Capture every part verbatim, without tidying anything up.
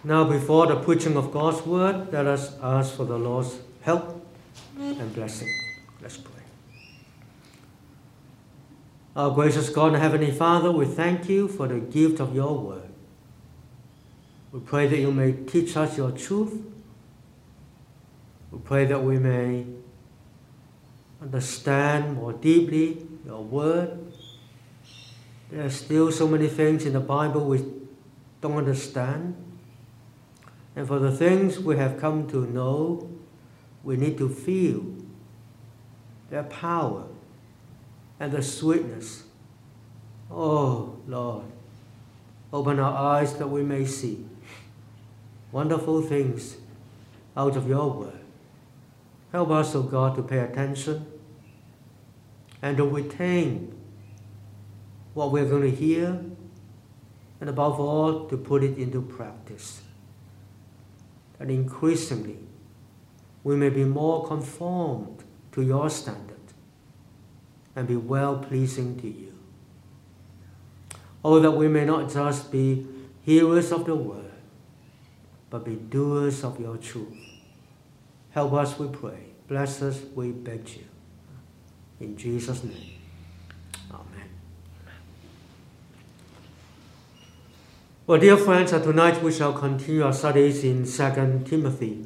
Now, before the preaching of God's word, let us ask for the Lord's help and blessing. Let's pray. Our gracious God and Heavenly Father, we thank you for the gift of your word. We pray that you may teach us your truth. We pray that we may understand more deeply your word. There are still so many things in the Bible we don't understand. And for the things we have come to know, we need to feel their power and the sweetness. Oh, Lord, open our eyes that we may see wonderful things out of your word. Help us, O God, to pay attention and to retain what we're going to hear, and above all, to put it into practice. That increasingly we may be more conformed to your standard and be well-pleasing to you. Oh, that we may not just be hearers of the word, but be doers of your truth. Help us, we pray. Bless us, we beg you. In Jesus' name, amen. Well, dear friends, tonight we shall continue our studies in Second Timothy.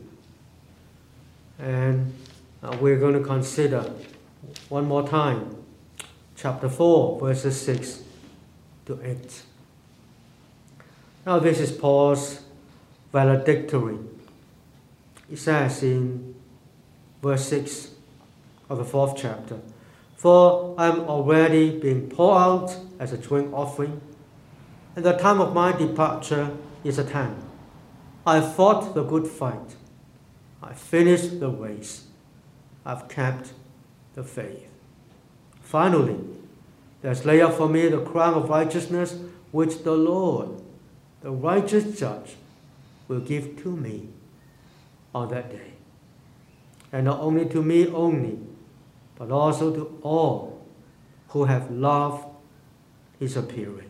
And uh, we're going to consider one more time chapter four, verses six to eight. Now, this is Paul's valedictory. It says in verse six of the fourth chapter, "For I am already being poured out as a drink offering, and the time of my departure is at hand. I have fought the good fight. I have finished the race. I have kept the faith. Finally, there is laid up for me the crown of righteousness, which the Lord, the righteous judge, will give to me on that day. And not only to me only, but also to all who have loved his appearing."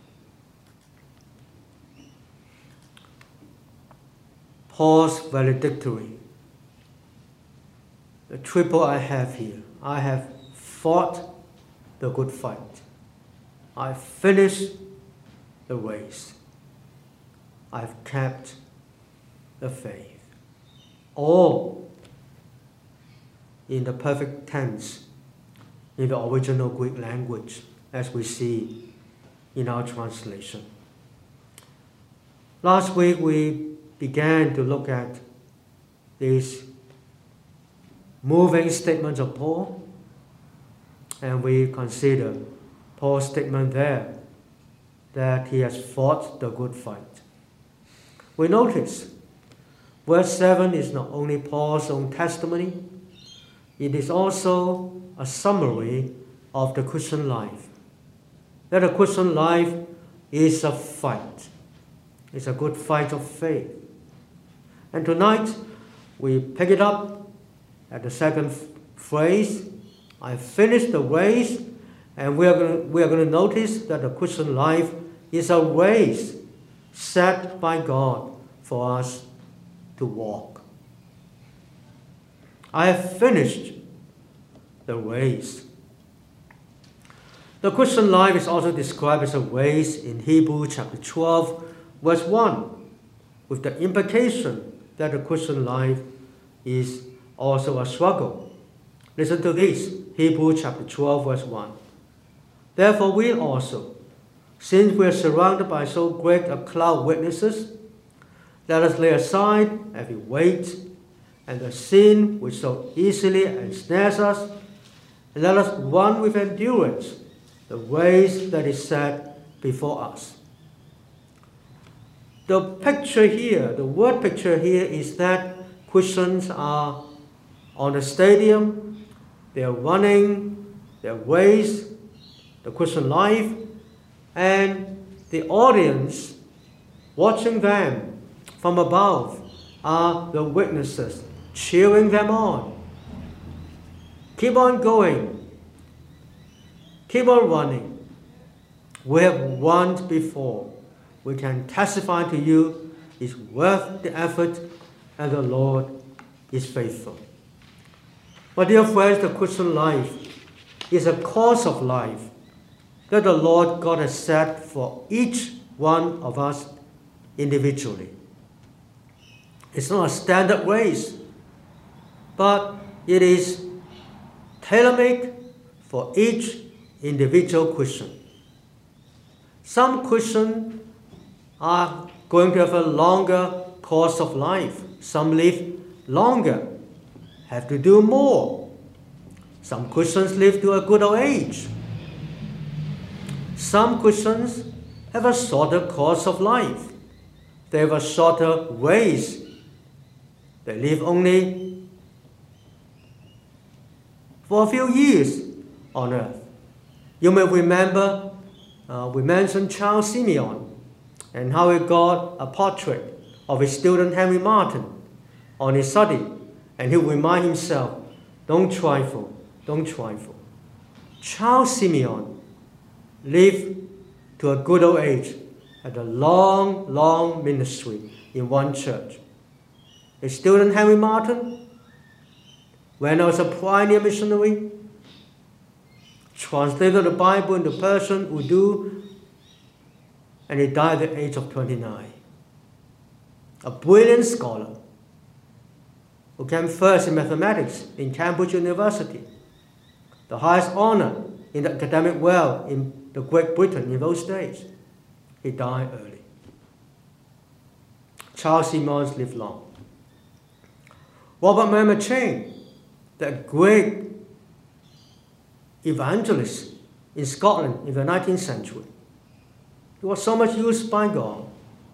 Paul's valedictory. The triple I have here. I have fought the good fight. I have finished the race. I have kept the faith. All in the perfect tense in the original Greek language, as we see in our translation. Last week we began to look at these moving statements of Paul, and we consider Paul's statement there that he has fought the good fight. We notice verse seven is not only Paul's own testimony, it is also a summary of the Christian life. That the Christian life is a fight. It's a good fight of faith. And tonight, we pick it up at the second phrase, I finished the race, and we are going to, we are going to notice that the Christian life is a race set by God for us to walk. I have finished the race. The Christian life is also described as a race in Hebrews chapter twelve, verse one, with the implication that the Christian life is also a struggle. Listen to this, Hebrews chapter twelve, verse one. "Therefore we also, since we are surrounded by so great a cloud of witnesses, let us lay aside every weight and the sin which so easily ensnares us, and let us run with endurance the race that is set before us." The picture here, the word picture here is that Christians are on a stadium, they are running their race, the Christian life, and the audience watching them from above are the witnesses, cheering them on. Keep on going. Keep on running. We have run before. We can testify to you is worth the effort, and the Lord is faithful. My dear friends, the Christian life is a course of life that the Lord God has set for each one of us individually. It's not a standard race, but it is tailor-made for each individual Christian. Some Christians are going to have a longer course of life. Some live longer, have to do more. Some Christians live to a good old age. Some Christians have a shorter course of life. They have a shorter race. They live only for a few years on earth. You may remember uh, we mentioned Charles Simeon and how he got a portrait of his student Henry Martin on his study, and he would remind himself, don't trifle, don't trifle. Charles Simeon lived to a good old age, had a long, long ministry in one church. His student Henry Martin, when I was a pioneer missionary, translated the Bible into Persian, Urdu, and he died at the age of twenty-nine. A brilliant scholar who came first in mathematics in Cambridge University, the highest honor in the academic world in the Great Britain in those days. He died early. Charles Simeon lived long. Robert Mary McCheyne, the great evangelist in Scotland in the nineteenth century, he was so much used by God.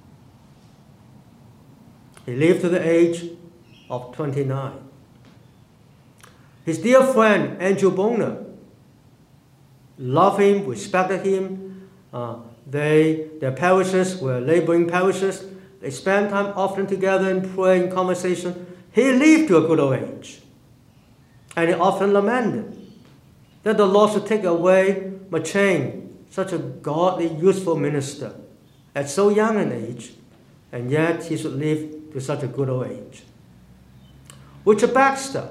He lived to the age of twenty-nine. His dear friend Andrew Bonar loved him, respected him. Uh, they, their parishes were laboring parishes. They spent time often together in prayer and conversation. He lived to a good old age. And he often lamented that the Lord should take away McCheyne, such a godly, useful minister, at so young an age, and yet he should live to such a good old age. Richard Baxter,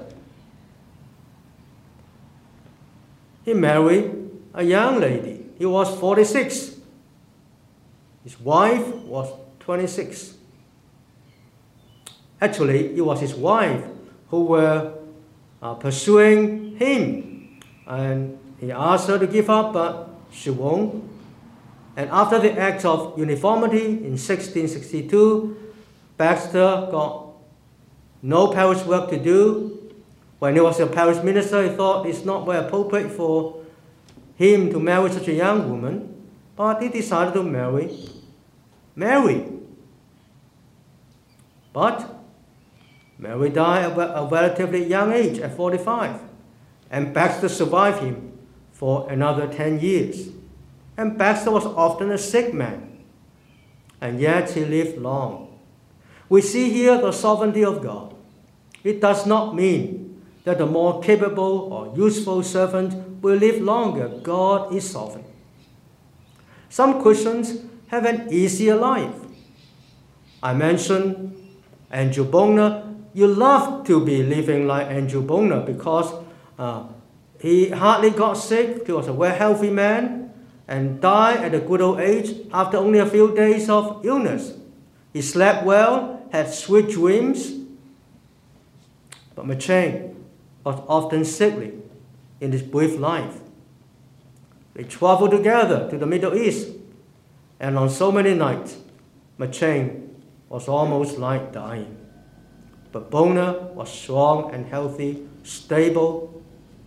he married a young lady. He was forty-six. His wife was twenty-six. Actually, it was his wife who were uh, pursuing him, and he asked her to give up, but she won't. And after the Act of Uniformity in sixteen sixty-two, Baxter got no parish work to do. When he was a parish minister, he thought it's not very appropriate for him to marry such a young woman, but he decided to marry Mary. But Mary died at a relatively young age, at forty-five, and Baxter survived him for another ten years. And Baxter was often a sick man, and yet he lived long. We see here the sovereignty of God. It does not mean that the more capable or useful servant will live longer. God is sovereign. Some Christians have an easier life. I mentioned Andrew Bonar. You love to be living like Andrew Bonar because uh, he hardly got sick. He was a very healthy man and died at a good old age after only a few days of illness. He slept well, had sweet dreams. But McCheyne was often sickly in his brief life. They traveled together to the Middle East, and on so many nights, McCheyne was almost like dying. But Bonar was strong and healthy, stable.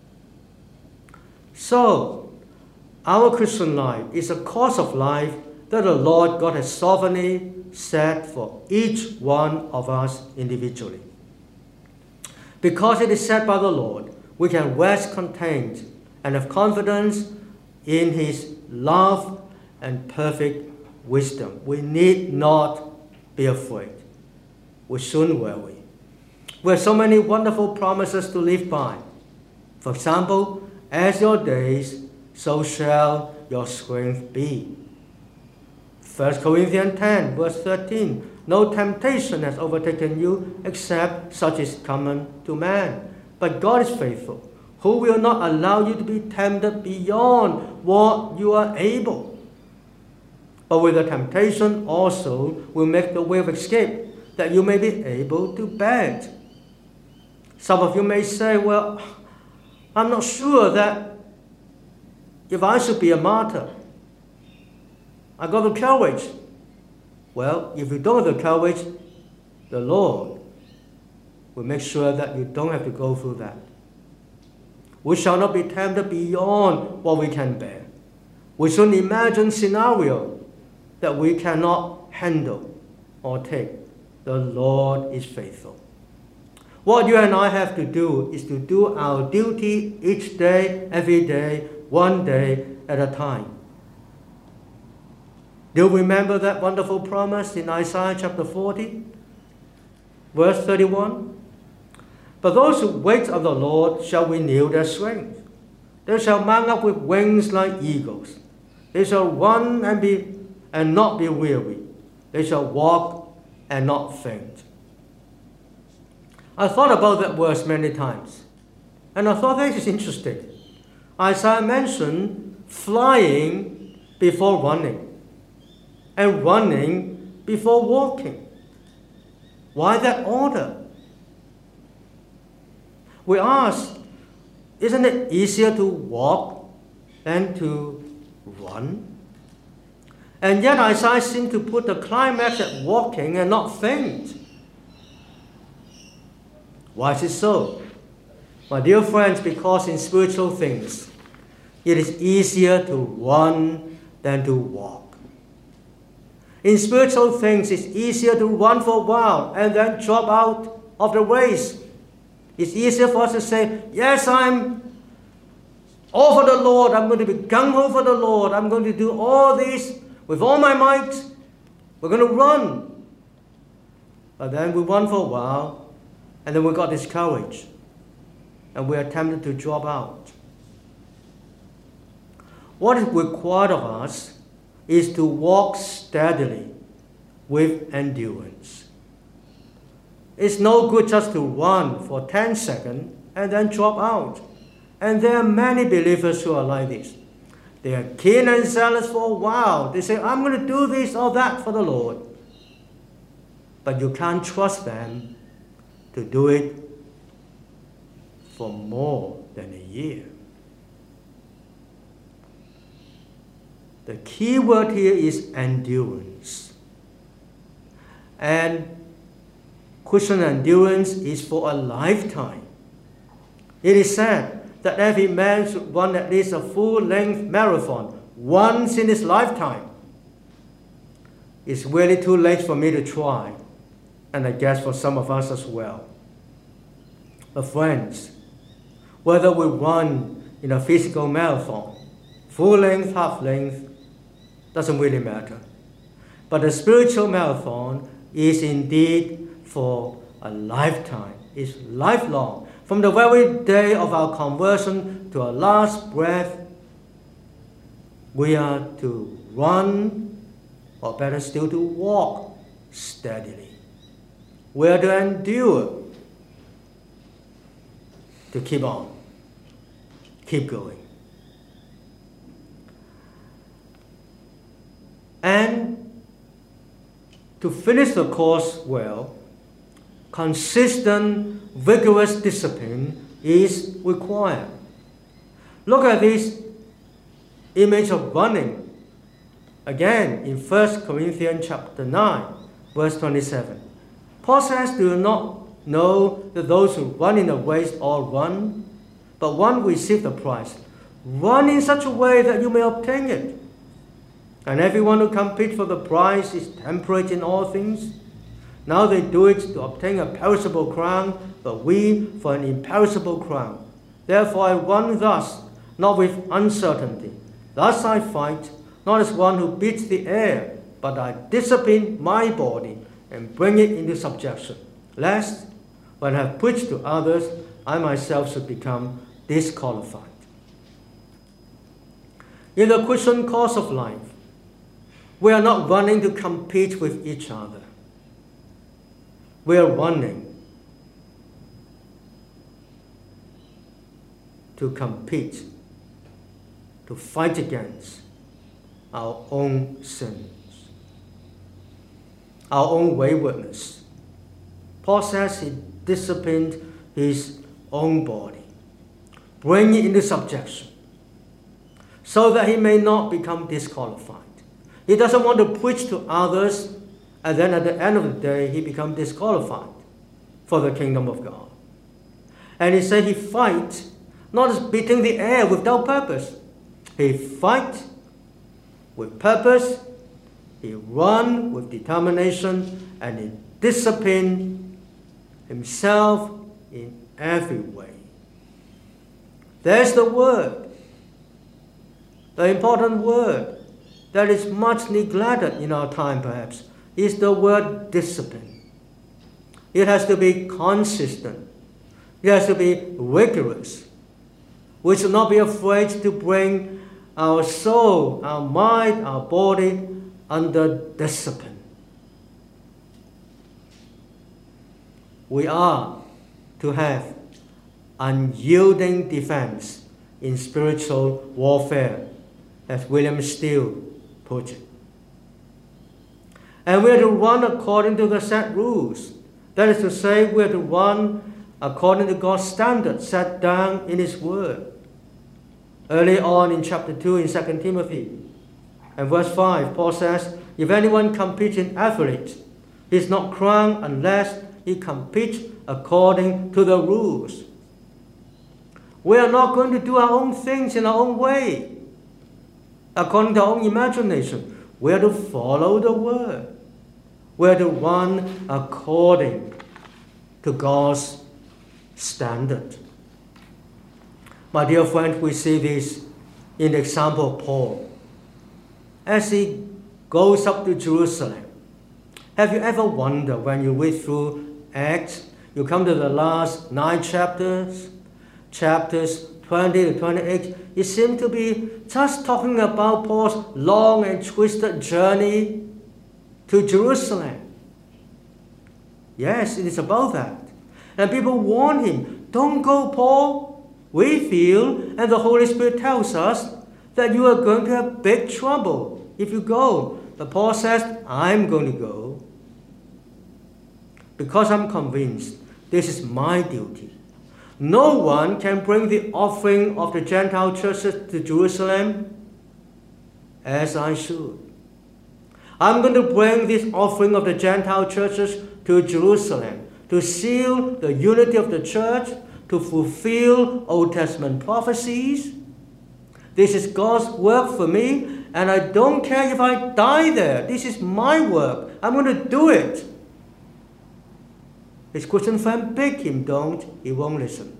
So, our Christian life is a course of life that the Lord God has sovereignly set for each one of us individually. Because it is set by the Lord, we can rest content and have confidence in His love and perfect wisdom. We need not be afraid. We shouldn't worry. We have so many wonderful promises to live by. For example, as your days, so shall your strength be. First Corinthians ten, verse thirteen. no temptation has overtaken you except such is common to man. But God is faithful, who will not allow you to be tempted beyond what you are able. But with the temptation also will make the way of escape, that you may be able to bear it. Some of you may say, well, I'm not sure that if I should be a martyr. I got the courage. Well, if you don't have the courage, the Lord will make sure that you don't have to go through that. We shall not be tempted beyond what we can bear. We shouldn't imagine scenario that we cannot handle or take. The Lord is faithful. What you and I have to do is to do our duty each day, every day, one day at a time. Do you remember that wonderful promise in Isaiah chapter forty, verse thirty-one? But those who wait on the Lord shall renew their strength. They shall mount up with wings like eagles. They shall run and be and not be weary. They shall walk and not faint. I thought about that verse many times, and I thought this is interesting. Isaiah mentioned flying before running, and running before walking. Why that order? We ask, isn't it easier to walk than to run? And yet Isaiah seemed to put the climax at walking and not faint. Why is it so? My dear friends, because in spiritual things, it is easier to run than to walk. In spiritual things, it's easier to run for a while and then drop out of the race. It's easier for us to say, yes, I'm all for the Lord. I'm going to be gung-ho for the Lord. I'm going to do all this with all my might. We're going to run. But then we run for a while, and then we got discouraged, and we are tempted to drop out. What is required of us is to walk steadily with endurance. It's no good just to run for ten seconds and then drop out. And there are many believers who are like this. They are keen and zealous for a while. They say, I'm going to do this or that for the Lord. But you can't trust them to do it for more than a year. The key word here is endurance. And Christian endurance is for a lifetime. It is said that every man should run at least a full-length marathon once in his lifetime. It's really too late for me to try, and I guess for some of us as well. But friends, whether we run in a physical marathon, full-length, half-length, doesn't really matter. But the spiritual marathon is indeed for a lifetime. It's lifelong. From the very day of our conversion to our last breath, we are to run, or better still, to walk steadily. We are to endure, to keep on, keep going. And to finish the course well, consistent, vigorous discipline is required. Look at this image of running. Again, in First Corinthians chapter nine, verse twenty-seven. Paul says, do you not know that those who run in a race all run, but one receives the prize? Run in such a way that you may obtain it. And everyone who competes for the prize is temperate in all things. Now they do it to obtain a perishable crown, but we for an imperishable crown. Therefore I run thus, not with uncertainty. Thus I fight, not as one who beats the air, but I discipline my body and bring it into subjection, lest, when I have preached to others, I myself should become disqualified. In the Christian course of life, we are not running to compete with each other. We are running to compete, to fight against our own sins, our own waywardness. Paul says he disciplined his own body, bringing it into subjection, so that he may not become disqualified. He doesn't want to preach to others, and then at the end of the day, he becomes disqualified for the kingdom of God. And he said he fights, not as beating the air without purpose. He fights with purpose, he runs with determination, and he disciplines himself in every way. There's the word, the important word that is much neglected in our time perhaps, is the word discipline. It has to be consistent. It has to be rigorous. We should not be afraid to bring our soul, our mind, our body under discipline. We are to have unyielding defense in spiritual warfare, as William Steele put it. And we are to run according to the set rules. That is to say, we are to run according to God's standards set down in His Word. Early on in chapter two in Second Timothy, and verse five, Paul says, if anyone competes in athletics, he is not crowned unless he competes according to the rules. We are not going to do our own things in our own way, according to our own imagination. We are to follow the Word. We are to run according to God's standard. My dear friend, we see this in the example of Paul. As he goes up to Jerusalem, have you ever wondered when you read through Acts, you come to the last nine chapters, chapters twenty to twenty-eight, it seems to be just talking about Paul's long and twisted journey to Jerusalem. Yes, it is about that. And people warn him, don't go, Paul. We feel, and the Holy Spirit tells us, that you are going to have big trouble if you go. But Paul says, I'm going to go because I'm convinced this is my duty. No one can bring the offering of the Gentile churches to Jerusalem as I should. I'm going to bring this offering of the Gentile churches to Jerusalem to seal the unity of the church, to fulfill Old Testament prophecies. This is God's work for me, and I don't care if I die there. This is my work. I'm going to do it. His Christian friend begged him, don't. He won't listen.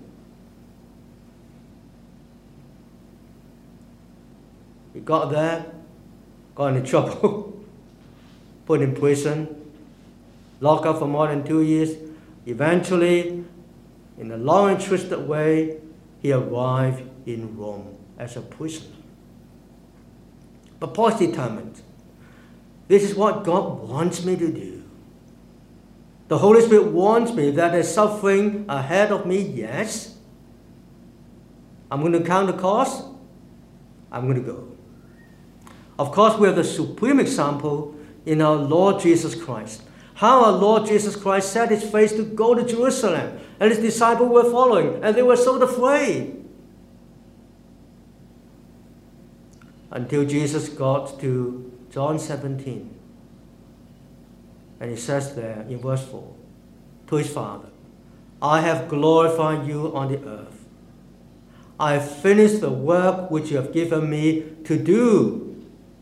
He got there, got into trouble, put in prison, locked up for more than two years. Eventually, in a long and twisted way, he arrived in Rome as a prisoner. But Paul's determined. This is what God wants me to do. The Holy Spirit warns me that there's suffering ahead of me, yes. I'm going to count the cost. I'm going to go. Of course, we have the supreme example in our Lord Jesus Christ. How our Lord Jesus Christ set his face to go to Jerusalem, and his disciples were following, and they were so afraid. Until Jesus got to John seventeen. And he says there in verse four, to his Father, I have glorified you on the earth. I have finished the work which you have given me to do.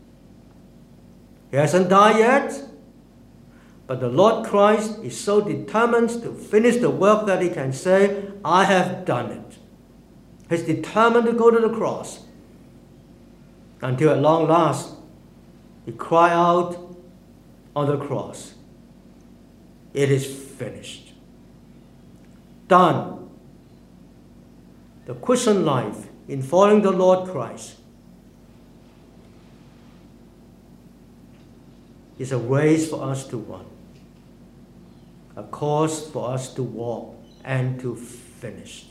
He hasn't died yet. But the Lord Christ is so determined to finish the work that he can say, I have done it. He's determined to go to the cross. Until at long last, he cried out on the cross, it is finished. Done. The Christian life in following the Lord Christ is a race for us to run. a course for us to walk and to finish.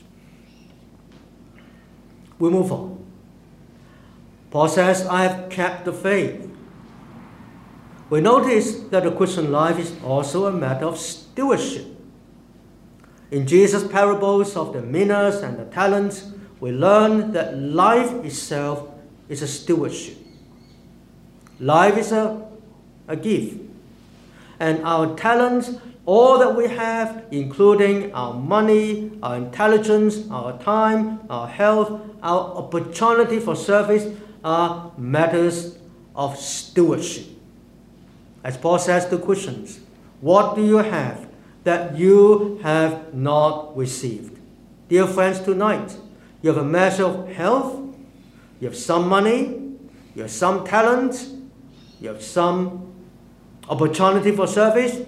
We move on. Paul says, I have kept the faith. We notice that the Christian life is also a matter of stewardship. In Jesus' parables of the minas and the talents, we learn that life itself is a stewardship. Life is a, a gift. And our talents, all that we have, including our money, our intelligence, our time, our health, our opportunity for service, are matters of stewardship. As Paul says to Christians, what do you have that you have not received? Dear friends, tonight, you have a measure of health, you have some money, you have some talent, you have some opportunity for service.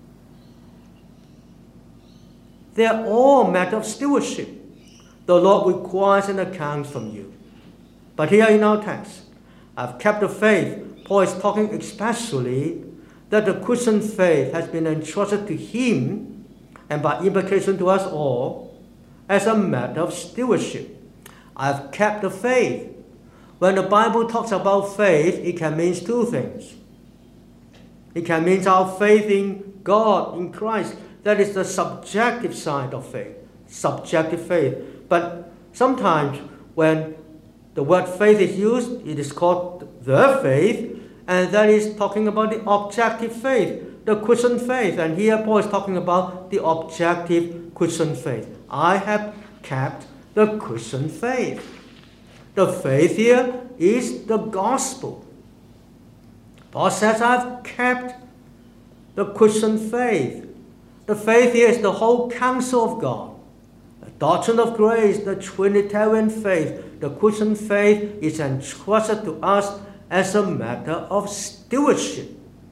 They are all matter of stewardship. The Lord requires an account from you. But here in our text, I've kept the faith. Paul is talking especially that the Christian faith has been entrusted to him, and by implication to us all, as a matter of stewardship. I've kept the faith. When the Bible talks about faith, it can mean two things. It can mean our faith in God, in Christ. That is the subjective side of faith, subjective faith. But sometimes when the word faith is used, it is called the faith, and that is talking about the objective faith, the Christian faith. And here Paul is talking about the objective Christian faith. I have kept the Christian faith. The faith here is the gospel. Paul says, I've kept the Christian faith. The faith here is the whole counsel of God. The doctrine of grace, the Trinitarian faith, the Christian faith is entrusted to us as a matter of stewardship.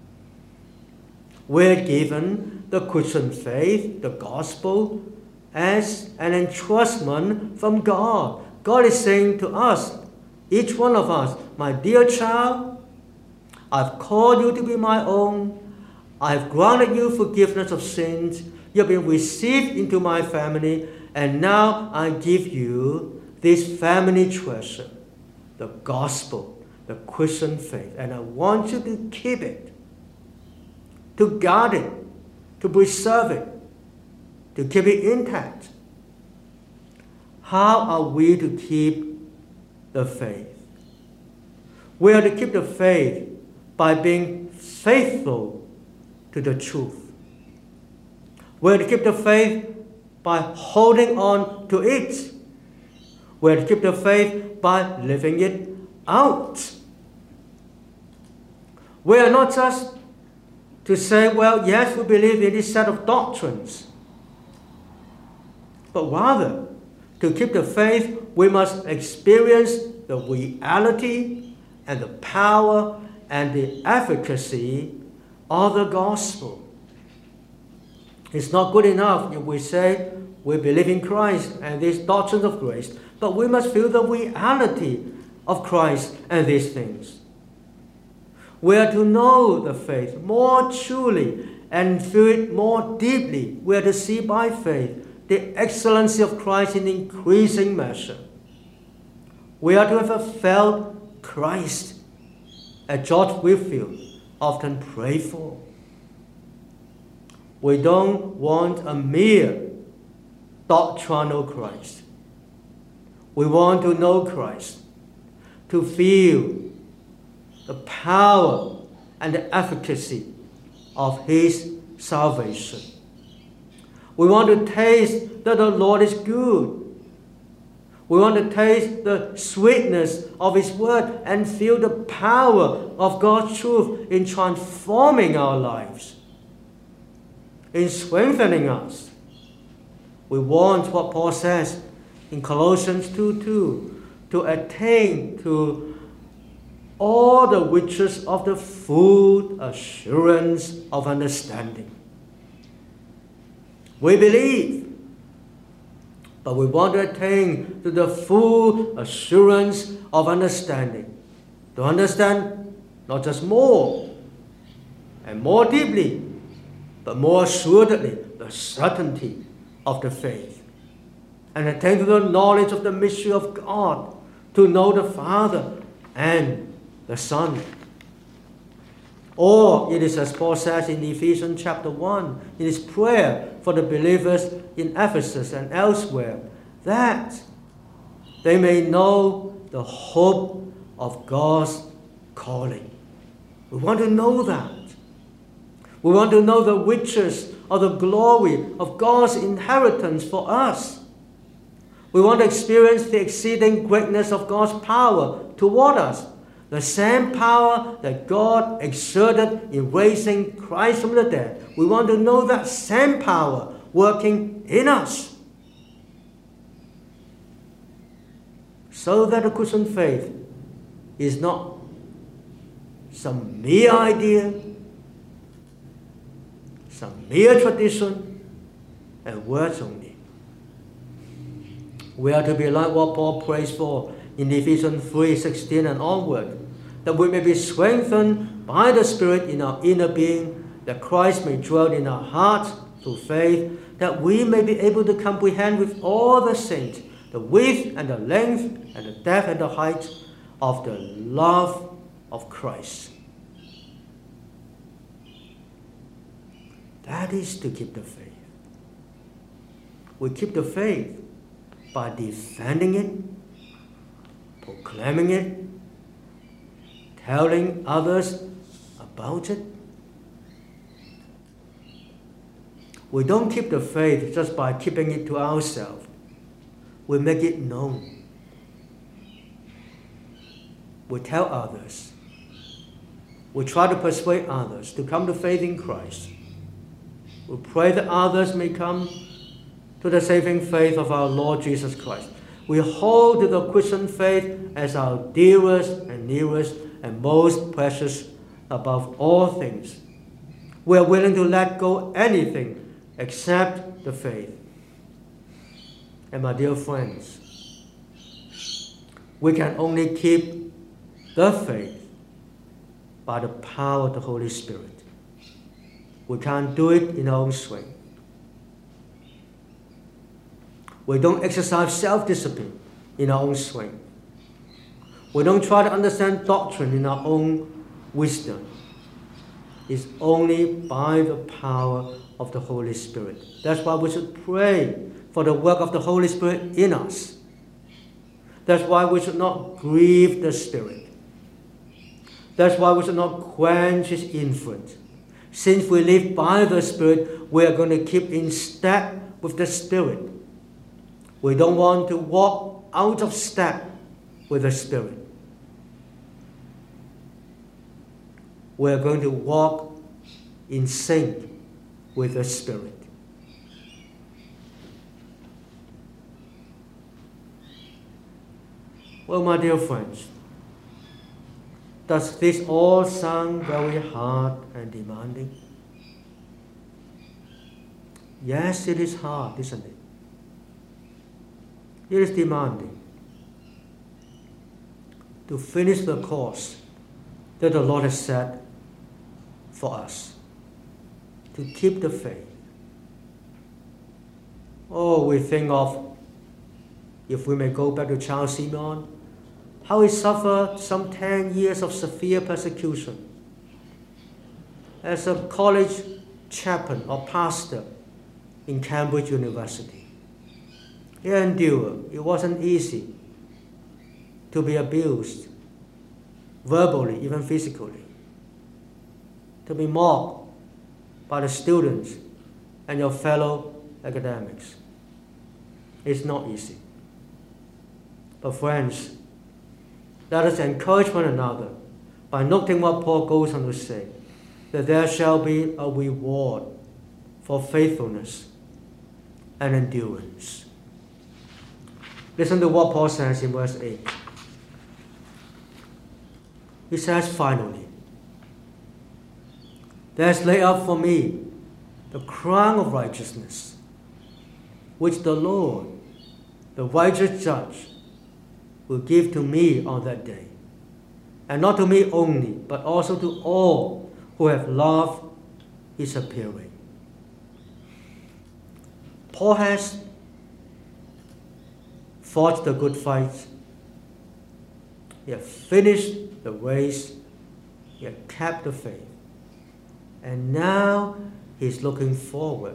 We're given the Christian faith, the gospel, as an entrustment from God. God is saying to us, each one of us, my dear child, I've called you to be my own. I've granted you forgiveness of sins. You've been received into my family, and now I give you this family treasure, the gospel, the Christian faith, and I want you to keep it, to guard it, to preserve it, to keep it intact. How are we to keep the faith? We are to keep the faith by being faithful to the truth. We are to keep the faith by holding on to it. We are to keep the faith by living it out. We are not just to say, well, yes, we believe in this set of doctrines. But rather, to keep the faith, we must experience the reality and the power and the efficacy of the gospel. It's not good enough if we say we believe in Christ and these doctrines of grace, but we must feel the reality of Christ and these things. We are to know the faith more truly and feel it more deeply. We are to see by faith the excellency of Christ in increasing measure. We are to have felt Christ, as George Whitefield often prayed for. We don't want a mere doctrinal Christ. We want to know Christ, to feel the power and the efficacy of his salvation. We want to taste that the Lord is good. We want to taste the sweetness of his word and feel the power of God's truth in transforming our lives, in strengthening us. We want what Paul says in Colossians two two, to attain to all the riches of the full assurance of understanding. We believe, but we want to attain to the full assurance of understanding. To understand not just more and more deeply, but more assuredly the certainty of the faith, and attain to the knowledge of the mystery of God, to know the Father and the Son. Or it is as Paul says in Ephesians chapter one, in his prayer for the believers in Ephesus and elsewhere, that they may know the hope of God's calling. We want to know that. We want to know the riches of the glory of God's inheritance for us. We want to experience the exceeding greatness of God's power toward us. The same power that God exerted in raising Christ from the dead. We want to know that same power working in us. So that the Christian faith is not some mere idea, some mere tradition, and words only. We are to be like what Paul prays for in Ephesians three sixteen and onward, that we may be strengthened by the Spirit in our inner being, that Christ may dwell in our hearts through faith, that we may be able to comprehend with all the saints the width and the length and the depth and the height of the love of Christ. That is to keep the faith. We keep the faith by defending it, proclaiming it, telling others about it. We don't keep the faith just by keeping it to ourselves. We make it known. We tell others. We try to persuade others to come to faith in Christ. We pray that others may come to the saving faith of our Lord Jesus Christ. We hold to the Christian faith as our dearest and nearest and most precious above all things. We are willing to let go anything except the faith. And my dear friends, we can only keep the faith by the power of the Holy Spirit. We can't do it in our own strength. We don't exercise self-discipline in our own strength. We don't try to understand doctrine in our own wisdom. It's only by the power of the Holy Spirit. That's why we should pray for the work of the Holy Spirit in us. That's why we should not grieve the Spirit. That's why we should not quench His influence. Since we live by the Spirit, we are going to keep in step with the Spirit. We don't want to walk out of step with the Spirit. We are going to walk in sync with the Spirit. Well, my dear friends, does this all sound very hard and demanding? Yes, it is hard, isn't it? It is demanding to finish the course that the Lord has set for us, to keep the faith. Oh, we think of, if we may go back to Charles Simeon, how he suffered some ten years of severe persecution as a college chaplain or pastor in Cambridge University. He endured. It wasn't easy to be abused, verbally, even physically, to be mocked by the students and your fellow academics. It's not easy. But friends, let us encourage one another by noting what Paul goes on to say, that there shall be a reward for faithfulness and endurance. Listen to what Paul says in verse eight. He says, finally, there is laid up for me the crown of righteousness, which the Lord, the righteous judge, will give to me on that day, and not to me only, but also to all who have loved His appearing. Paul has fought the good fight. He has finished the race. He has kept the faith. And now he's looking forward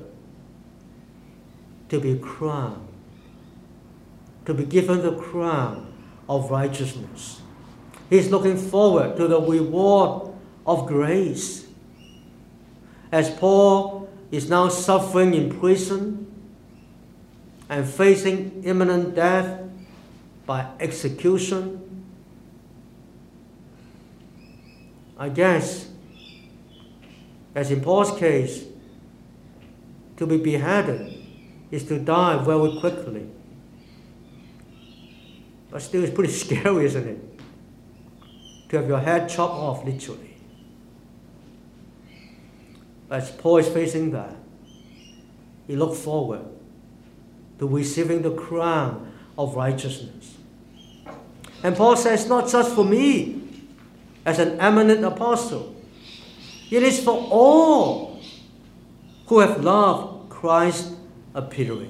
to be crowned, to be given the crown of righteousness. He's looking forward to the reward of grace. As Paul is now suffering in prison and facing imminent death by execution, I guess, as in Paul's case, to be beheaded is to die very quickly. But still, it's pretty scary, isn't it? To have your head chopped off, literally. As Paul is facing that, he looked forward to receiving the crown of righteousness. And Paul says, not just for me, as an eminent apostle, it is for all who have loved Christ appearing.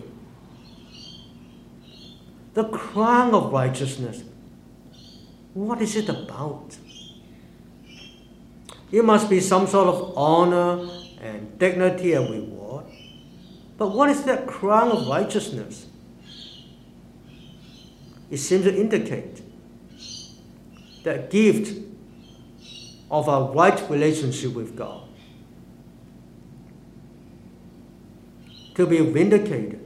The crown of righteousness, what is it about? It must be some sort of honor and dignity and reward. But what is that crown of righteousness? It seems to indicate that gift of a right relationship with God, to be vindicated.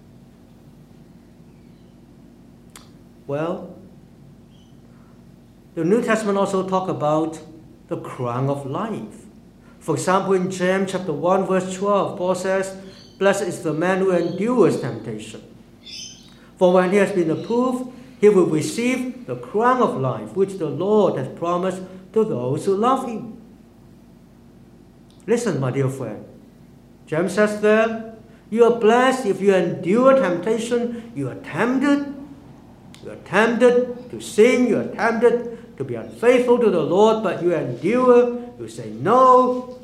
Well, the New Testament also talks about the crown of life. For example, in James chapter one, verse twelve, Paul says, blessed is the man who endures temptation. For when he has been approved, he will receive the crown of life, which the Lord has promised to those who love him. Listen, my dear friend. James says there, you are blessed if you endure temptation. You are tempted. You are tempted to sin. You are tempted to be unfaithful to the Lord, but you endure. You say no.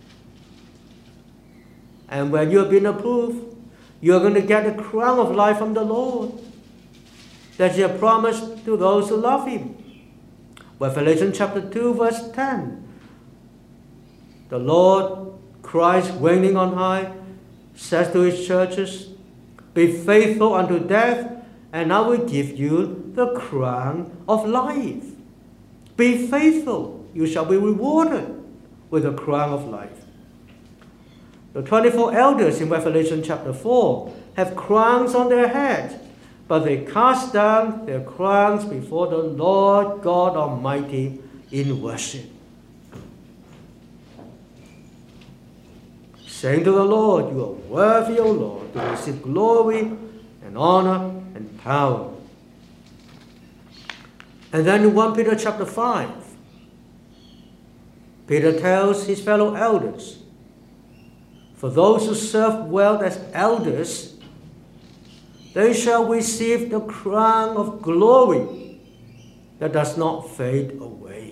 And when you have been approved, you are going to get the crown of life from the Lord that he has promised to those who love him. Revelation chapter two, verse ten. The Lord, Christ reigning on high, says to his churches, be faithful unto death, and I will give you the crown of life. Be faithful, you shall be rewarded with the crown of life. The twenty-four elders in Revelation chapter four have crowns on their heads, but they cast down their crowns before the Lord God Almighty in worship, saying to the Lord, you are worthy, O Lord, to receive glory and honor and power. And then in First Peter chapter five, Peter tells his fellow elders, for those who serve well as elders, they shall receive the crown of glory that does not fade away.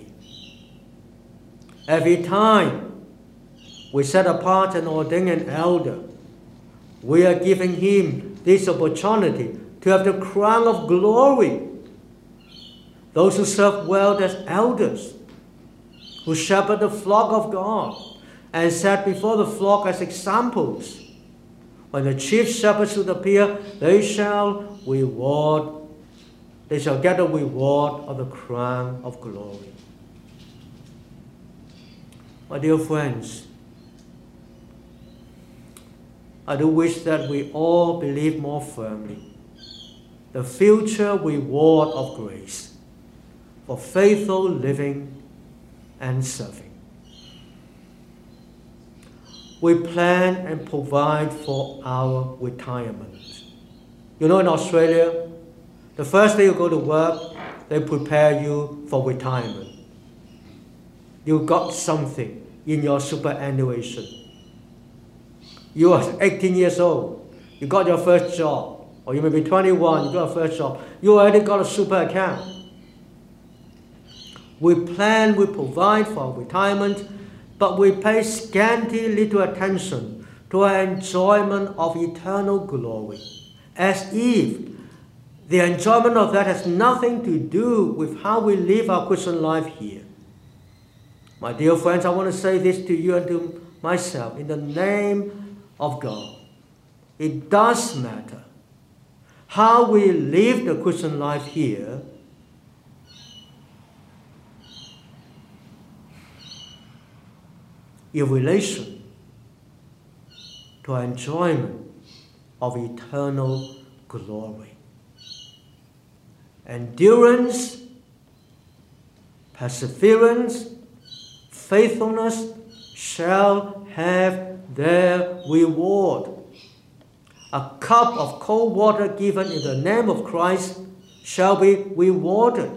Every time we set apart and ordain an elder, we are giving him this opportunity to have the crown of glory. Those who serve well as elders, who shepherd the flock of God and set before the flock as examples, when the chief shepherds should appear, they shall reward, they shall get the reward of the crown of glory. My dear friends, I do wish that we all believe more firmly the future reward of grace for faithful living and serving. We plan and provide for our retirement. You know, in Australia, the first day you go to work, they prepare you for retirement. You got something in your superannuation. You are eighteen years old. You got your first job. Or you may be twenty-one, you got a first job. You already got a super account. We plan, we provide for our retirement, but we pay scanty little attention to our enjoyment of eternal glory, as if the enjoyment of that has nothing to do with how we live our Christian life here. My dear friends, I want to say this to you and to myself in the name of God. It does matter how we live the Christian life here in relation to our enjoyment of eternal glory. Endurance, perseverance, faithfulness shall have their reward. A cup of cold water given in the name of Christ shall be rewarded.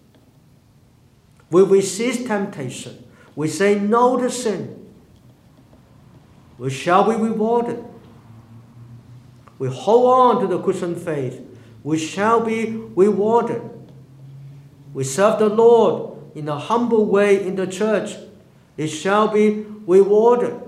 We resist temptation. We say no to sin. We shall be rewarded. We hold on to the Christian faith. We shall be rewarded. We serve the Lord in a humble way in the church. It shall be rewarded.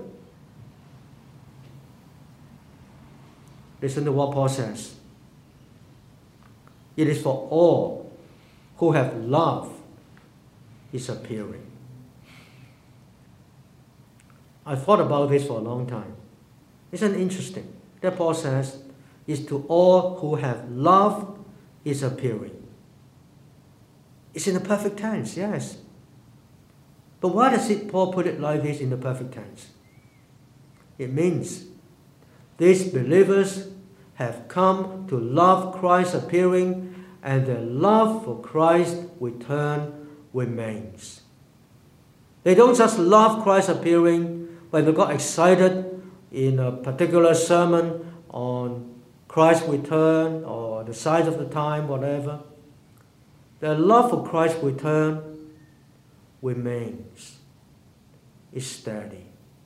Listen to what Paul says. It is for all who have loved his appearing. I thought about this for a long time. Isn't it interesting that Paul says, is to all who have loved his appearing. It's in the perfect tense, yes. But why does it, Paul put it like this in the perfect tense? It means these believers have come to love Christ's appearing, and their love for Christ's return remains. They don't just love Christ's appearing when they got excited in a particular sermon on Christ's return or the signs of the time, whatever. Their love for Christ's return remains. It's steady.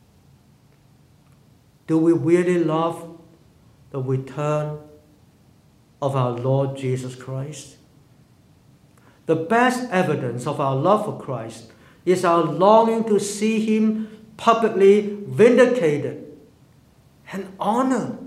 Do we really love the return of our Lord Jesus Christ? The best evidence of our love for Christ is our longing to see him publicly vindicated and honored.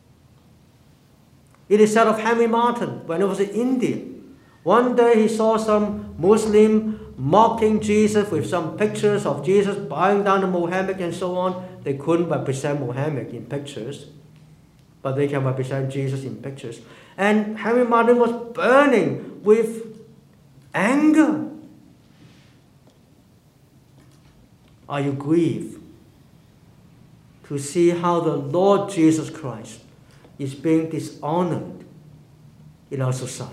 It is said of Henry Martyn when he was in India. One day he saw some Muslim mocking Jesus with some pictures of Jesus bowing down to Muhammad and so on. They couldn't represent Muhammad in pictures, but they can represent Jesus in pictures. And Henry Martyn was burning with anger. Are you grieved to see how the Lord Jesus Christ is being dishonored in our society?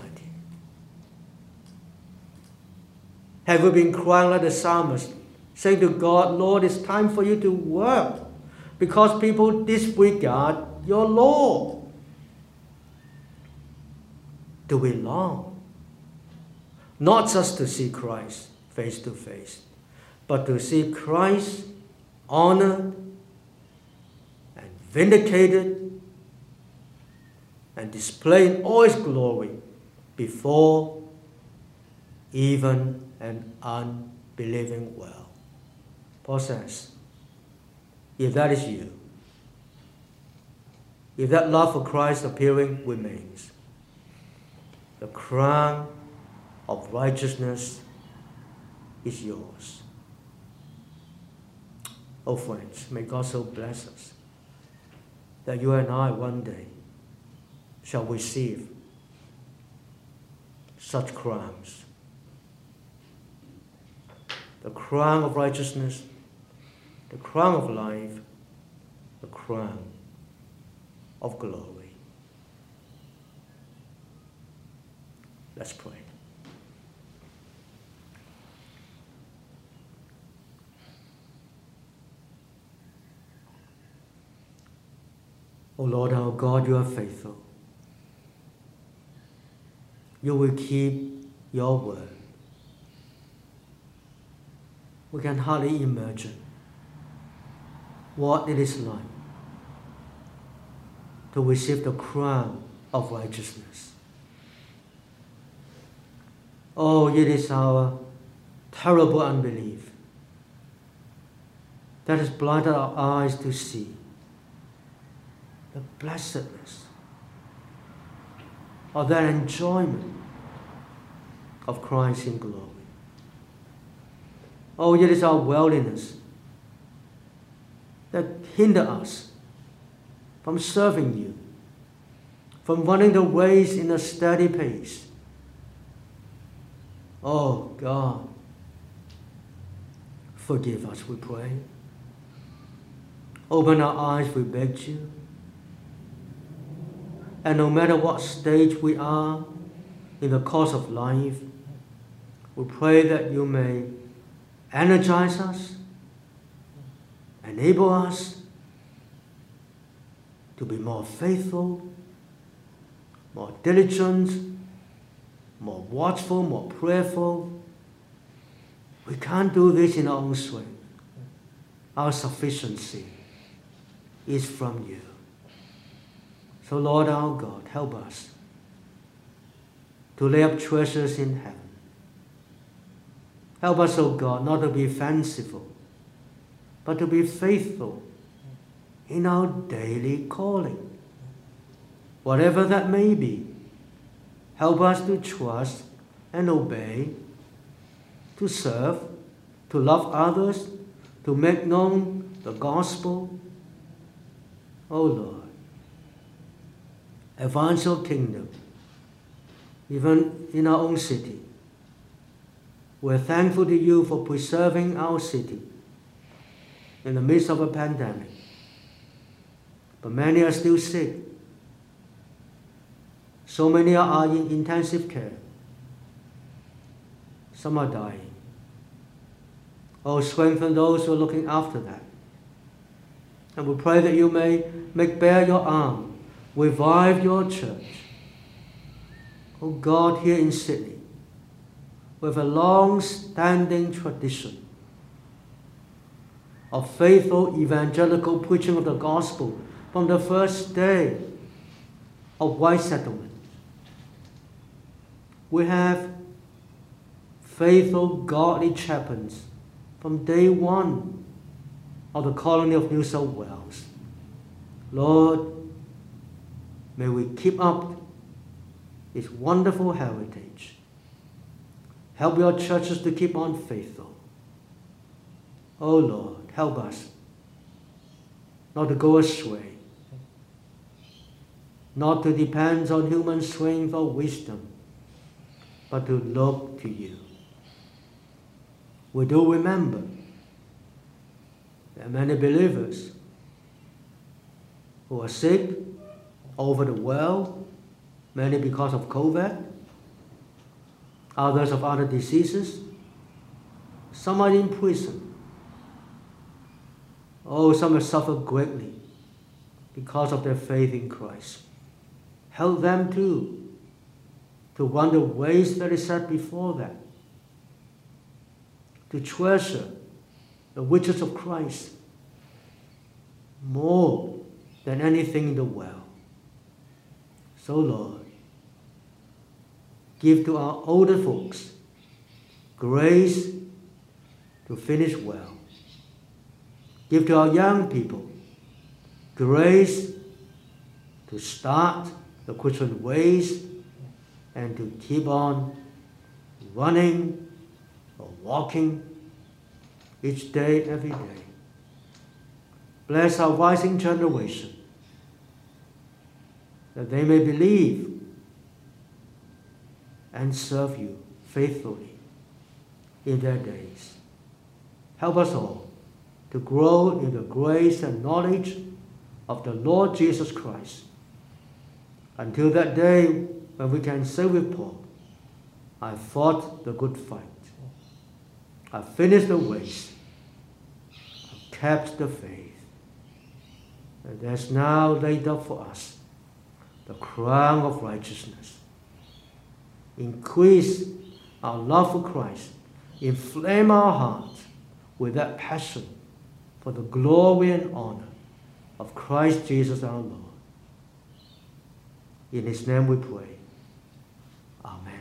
Have you been crying like the psalmist, saying to God, Lord, it's time for you to work because people disregard your law? Do we long not just to see Christ face to face, but to see Christ honored and vindicated and displaying all his glory before even an unbelieving world? Paul says, if that is you, if that love for Christ appearing remains, the crown of righteousness is yours. Oh friends, may God so bless us that you and I one day shall receive such crowns. The crown of righteousness, the crown of life, the crown of glory. Let's pray. O Lord our God, you are faithful. You will keep your word. We can hardly imagine what it is like to receive the crown of righteousness. Oh, it is our terrible unbelief that has blinded our eyes to see the blessedness of that enjoyment of Christ in glory. Oh, it is our worldliness that hinder us from serving you, from running the race in a steady pace. Oh, God, forgive us, we pray. Open our eyes, we beg you. And no matter what stage we are in the course of life, we pray that you may energize us, enable us to be more faithful, more diligent, more watchful, more prayerful. We can't do this in our own strength. Our sufficiency is from you. So, Lord our God, help us to lay up treasures in heaven. Help us, O God, not to be fanciful, but to be faithful in our daily calling. Whatever that may be, help us to trust and obey, to serve, to love others, to make known the gospel. O Lord, advance your kingdom, even in our own city. We're thankful to you for preserving our city in the midst of a pandemic. But many are still sick. So many are in intensive care. Some are dying. Oh, strengthen those who are looking after that. And we pray that you may make bare your arm, revive your church. Oh God, here in Sydney, with a long-standing tradition of faithful evangelical preaching of the gospel from the first day of white settlement. We have faithful, godly chaplains from day one of the colony of New South Wales. Lord, may we keep up this wonderful heritage. Help your churches to keep on faithful. Oh Lord, help us not to go astray, not to depend on human strength or wisdom, but to look to you. We do remember that many believers who are sick over the world, many because of COVID, others of other diseases, some are in prison. Oh, some have suffered greatly because of their faith in Christ. Help them too to run the race that is set before them, to treasure the riches of Christ more than anything in the world. So, Lord, give to our older folks grace to finish well. Give to our young people grace to start the Christian ways and to keep on running or walking each day, every day. Bless our rising generation, that they may believe and serve you faithfully in their days. Help us all to grow in the grace and knowledge of the Lord Jesus Christ until that day when we can say with Paul, I fought the good fight. I finished the race. I kept the faith. And there's now laid up for us the crown of righteousness. Increase our love for Christ. Inflame our hearts with that passion for the glory and honor of Christ Jesus our Lord. In his name we pray. Amen.